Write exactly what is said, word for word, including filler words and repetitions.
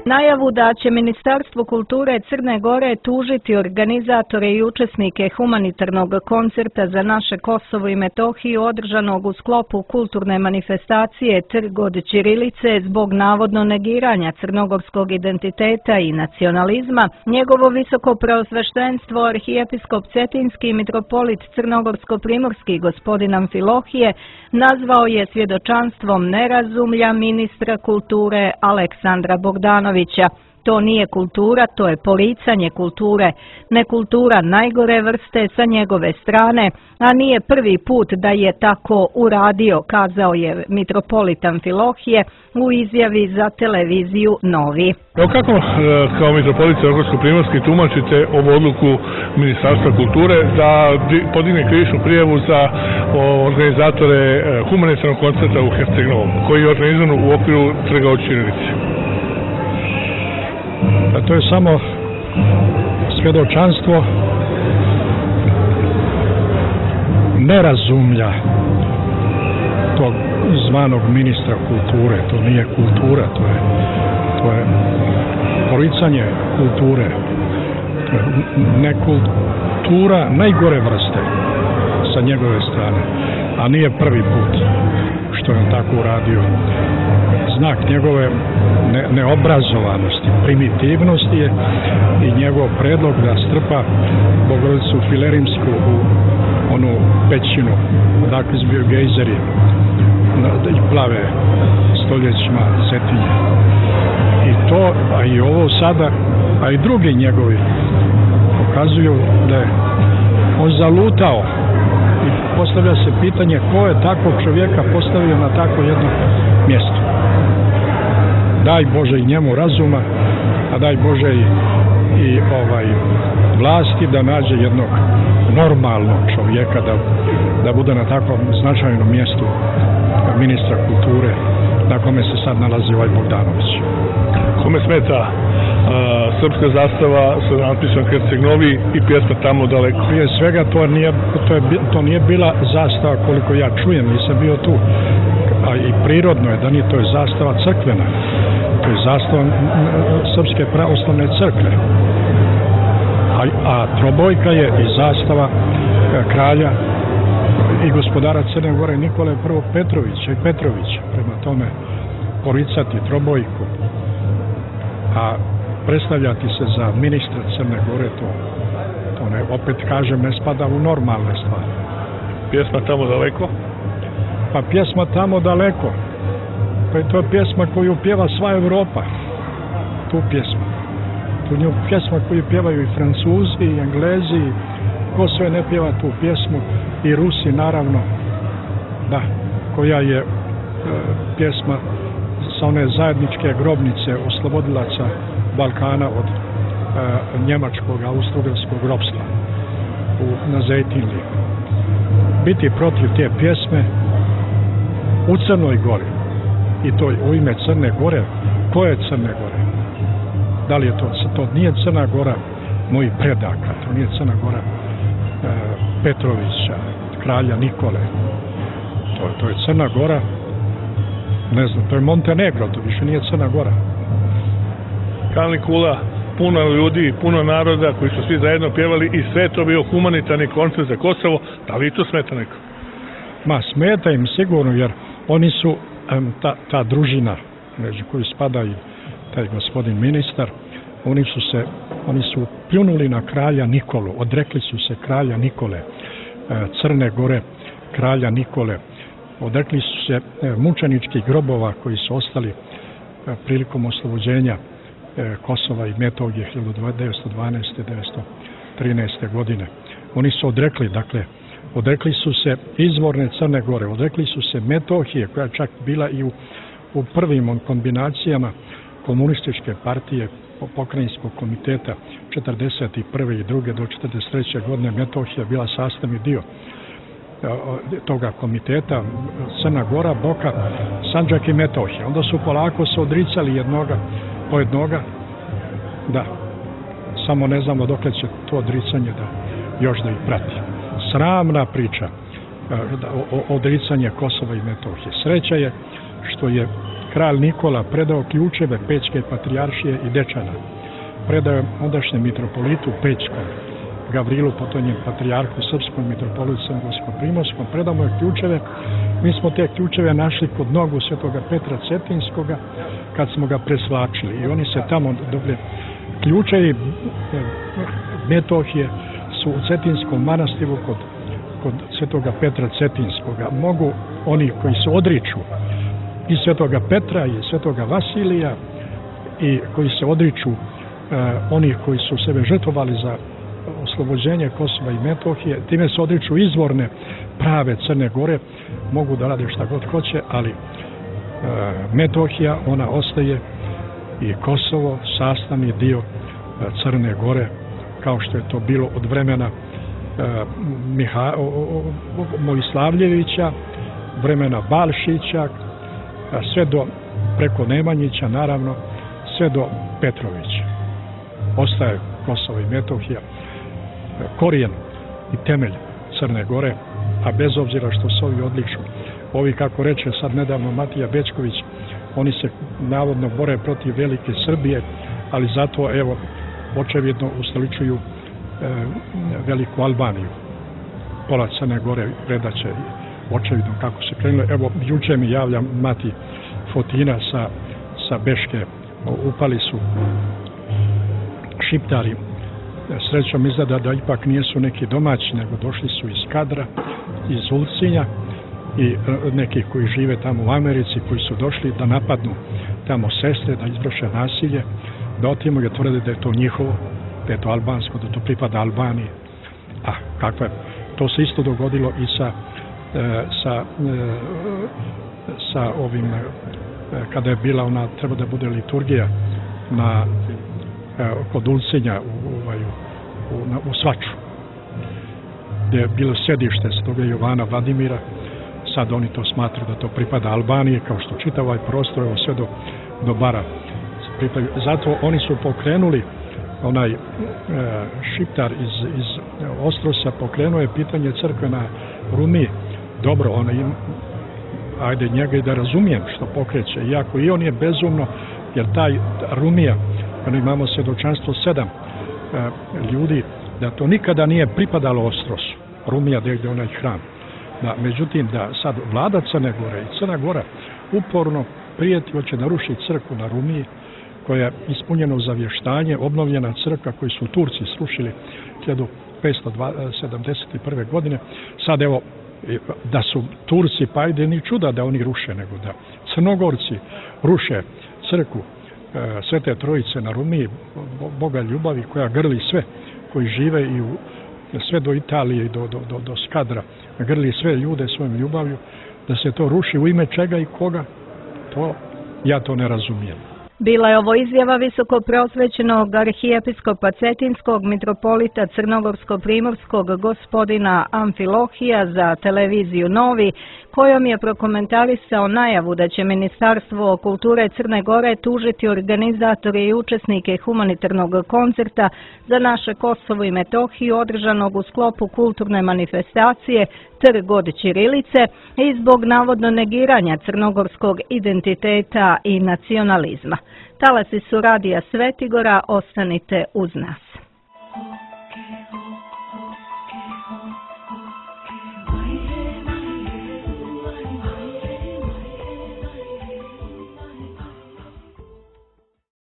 Najavu da će Ministarstvo kulture Crne Gore tužiti organizatore i učesnike humanitarnog koncerta za naše Kosovo i Metohiju održanog u sklopu kulturne manifestacije Trg od ćirilice zbog navodno negiranja crnogorskog identiteta i nacionalizma, njegovo visoko preosveštenstvo arhijepiskop Cetinski i mitropolit crnogorsko-primorski gospodin Amfilohije nazvao je svjedočanstvom nerazumlja ministra kulture Aleksandra Bogdanovića. To nije kultura, to je poricanje kulture, nekultura najgore vrste sa njegove strane, a nije prvi put da je tako uradio, kazao je mitropolit Amfilohije u izjavi za televiziju Novi. Evo kako kao mitropolit crnogorsko-primorski tumačite ovu odluku Ministarstva kulture da podigne krivičnu prijavu za organizatore humanitarnog koncerta u Herceg-Novom, koji je organizovan u okviru Trga od ćirilice? A to je samo svjedočanstvo nerazumlja tog zvanog ministra kulture. To nije kultura, to je, to je poricanje kulture. To je nekultura najgore vrste sa njegove strane, a nije prvi put što je on tako uradio. Znak njegove ne, neobrazovanosti, primitivnosti je i njegov predlog da strpa Bogorodicu Filerimsku u onu pećinu, odakle su bio gejzeri i plave stoljećima Cetinje. I to, a i ovo sada, a i drugi njegovi pokazuju da je on zalutao i postavlja se pitanje ko je takvog čovjeka postavio na tako jedno mjesto. Daj Bože i njemu razuma, a daj Bože i, i ovaj vlasti da nađe jednog normalnog čovjeka da, da bude na takvom značajnom mjestu ministra kulture na kome se sad nalazi ovaj Bogdanović. Kome smeta uh, srpska zastava sa natpisom Herceg-Novi i pjesma Tamo daleko? Prije svega to nije, to, je, to nije bila zastava koliko ja čujem, nisam bio tu. A i prirodno je da nije, to je zastava crkvena. To je zastava Srpske pravoslavne crkve. A, a trobojka je i zastava kralja i gospodara Crne Gore Nikole I. Petrovića i Petrovića. Prema tome poricati trobojku, a predstavljati se za ministra Crne Gore, to, to ne, opet kažem, ne spada u normalne stvari. Pjesma Tamo daleko? Pa pjesma Tamo daleko, pa je to pjesma koju pjeva sva Evropa, tu pjesmu. Tu nju pjesma koju pjevaju i Francuzi, i Englezi, i ko sve ne pjeva tu pjesmu, i Rusi naravno, da, koja je e, pjesma sa one zajedničke grobnice oslobodilaca Balkana od e, njemačkog, austro-ugarskog ropstva u, na Zejtinliji. Biti protiv te pjesme u Crnoj Gori, i to u ime Crne Gore, ko je Crne Gore? Da li je to, to nije Crna Gora mojih predaka, to nije Crna Gora e, Petrovića, kralja Nikole, to, to je Crna Gora, ne znam, to je Montenegro, to više nije Crna Gora. Kalni Kula, puno ljudi, puno naroda koji su svi zajedno pjevali i sve to bio humanitarni koncert za Kosovo, da li to smeta neko? Ma, smeta im sigurno, jer oni su, ta, ta družina, među koju spada i taj gospodin ministar, oni su se, oni su pljunuli na kralja Nikolu, odrekli su se kralja Nikole, Crne Gore, kralja Nikole, odrekli su se mučeničkih grobova koji su ostali prilikom oslobođenja Kosova i Metohije hiljadu devetsto dvanaeste do devetsto trinaeste. godine. Oni su odrekli, dakle, odrekli su se izvorne Crne Gore, odrekli su se Metohije, koja čak bila i u, u prvim kombinacijama komunističke partije pokrajinskog komiteta četrdeset prve i druge do četrdeset treće. godine. Metohija bila sastavni dio toga komiteta, Crna Gora, Boka, Sandžak i Metohija. Onda su polako se odricali jednoga po jednoga, da, samo ne znamo dokle će to odricanje da još da ih prati. Sramna priča, odricanje Kosova i Metohije. Sreća je što je kralj Nikola predao ključeve Pećke patrijaršije i Dečana. Predao je ondašnjem mitropolitu Pećkom, Gavrilu, potonjem patrijarhu srpskom, mitropolitu Crnogorsko-primorskom, predao mu je ključeve. Mi smo te ključeve našli kod nogu svetoga Petra Cetinskoga kad smo ga presvlačili i oni se tamo dobili. Ključevi Metohije su u Cetinskom manastiru kod, kod svetoga Petra Cetinskoga. Mogu oni koji se odriču i svetoga Petra i svetoga Vasilija i koji se odriču uh, oni koji su sebe žrtvovali za oslobođenje Kosova i Metohije, time se odriču izvorne prave Crne Gore, mogu da rade šta god hoće, ali uh, Metohija, ona ostaje i Kosovo sastavni dio uh, Crne Gore, kao što je to bilo od vremena uh, Miha, o, o, o, Mojislavljevića, vremena Balšića, sve do preko Nemanjića, naravno, sve do Petrovića. Ostaje Kosovo i Metohija korijen i temelj Crne Gore, a bez obzira što se ovi odliču, ovi, kako reče sad nedavno Matija Bečković, oni se navodno bore protiv velike Srbije, ali zato, evo, očevidno ustoličuju e, veliku Albaniju. Pola Crne Gore predaće očevidno kako se krenuli. Evo, juče mi javlja Mati Fotina sa, sa Beške, upali su Šiptari. Srećom izgleda da ipak nisu neki domaći, nego došli su iz Kadra, iz Ulcinja i neki koji žive tamo u Americi, koji su došli da napadnu tamo sestre, da izvrše nasilje, da otimu i tvrde da je to njihovo, da je to albansko, da to pripada Albaniji. A kakva je? To se isto dogodilo i sa, sa, sa ovim, kada je bila ona, treba da bude liturgija na kod Ulcinja u, u, u, u Svaču, gdje je bilo sjedište svetoga Jovana Vladimira. Sad oni to smatruju da to pripada Albaniji, kao što čitav ovaj prostor, evo sve do, do Bara. Zato oni su pokrenuli, onaj e, Šiptar iz, iz Ostrosa pokrenuo je pitanje crkve na Rumiji. Dobro, on im, ajde njega i da razumijem što pokreće, iako i on je bezumno, jer taj Rumija, ono imamo svjedočanstvo sedam e, ljudi, da to nikada nije pripadalo Ostrosu, Rumija gdje je onaj hram. Da, međutim, da sad vlada Crne Gore i Crna Gora uporno prijeti hoće narušiti crkvu na Rumiji, koja je ispunjeno zavještanje, obnovljena crkva koju su Turci srušili hiljadu petsto sedamdeset prve. godine. Sad evo, da su Turci, pa ide ni čuda da oni ruše, nego da Crnogorci ruše crkvu e, Svete Trojice na Rumiji, Boga ljubavi, koja grli sve koji žive i u, sve do Italije i do, do, do, do Skadra, grli sve ljude svojom ljubavlju, da se to ruši u ime čega i koga, to ja to ne razumijem. Bila je ovo izjava visokoprosvećenog arhijepiskopa Cetinskog mitropolita Crnogorsko-primorskog gospodina Amfilohija za televiziju Novi, kojom je prokomentarisao najavu da će Ministarstvo kulture Crne Gore tužiti organizatore i učesnike humanitarnog koncerta za naše Kosovo i Metohiju održanog u sklopu kulturne manifestacije Trg od ćirilice i zbog navodno negiranja crnogorskog identiteta i nacionalizma. Talasi su Radija Svetigora, ostanite uz nas.